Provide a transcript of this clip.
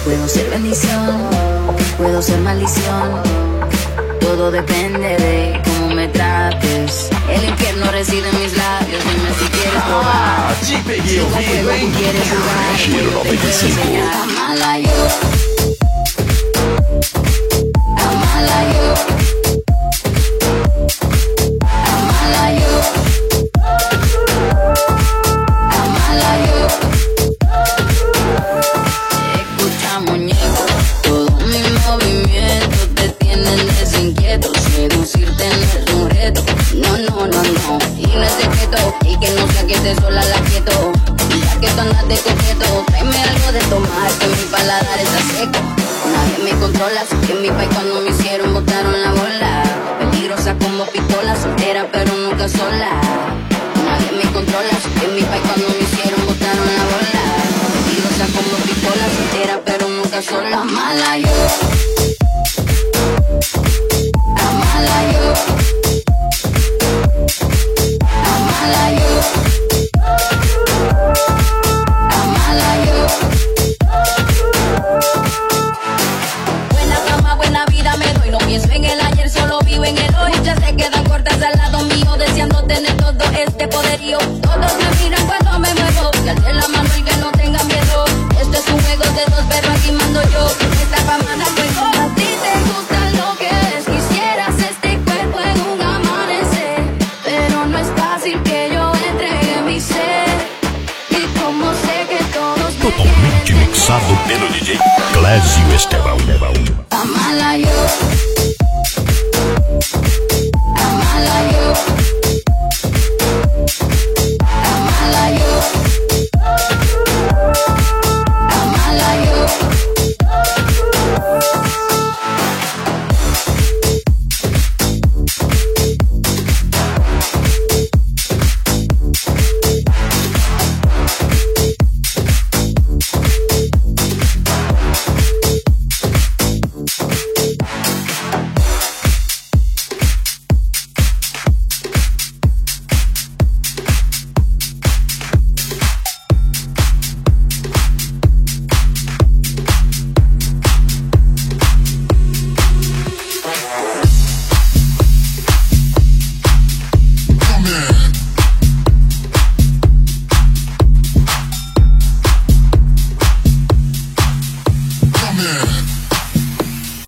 Puedo ser bendición, puedo ser maldición. Todo depende de cómo me trates. El infierno reside en mis labios. Dime si quieres probar. Te peguei Si ao con vivo, fuego hein? tú quieres jugar, Giro yo te puedo 95. enseñar. Amala yo, amala yo, amala yo, amala yo. Escucha, muñeco, todos mis movimientos te tienen desinquieto. Seducirte no es un reto, no, no, no, no. Y no es secreto, y que no sea que te sola la quieto. Ya que tú andas de coqueto, tráeme algo de tomar, que mi paladar está seco. Nadie me controla, sé que en mi país cuando me hicieron botaron la bola. Peligrosa como pistola, soltera pero nunca sola. Nadie me controla, sé que en mi país cuando me hicieron botaron la bola. Peligrosa como pistola, soltera pero nunca sola. Amala yo, amala yo, amala yo, amala yo. Buena cama, buena vida me doy. No pienso en el ayer, solo vivo en el hoy. Muchas se quedan cortas al lado mío, deseando tener todo este poderío. Todos me miran cuando me muevo, que alce la mano y que no tenga miedo. Esto es un juego de dos, pero aquí mando yo. Esta fama da juego. A ti te gusta lo que es, quisieras este cuerpo en un amanecer, pero no es fácil que yo entregue mi ser. Y como sé que todos me Totalmente quieren mixado tener. pelo DJ Clésio Estevão.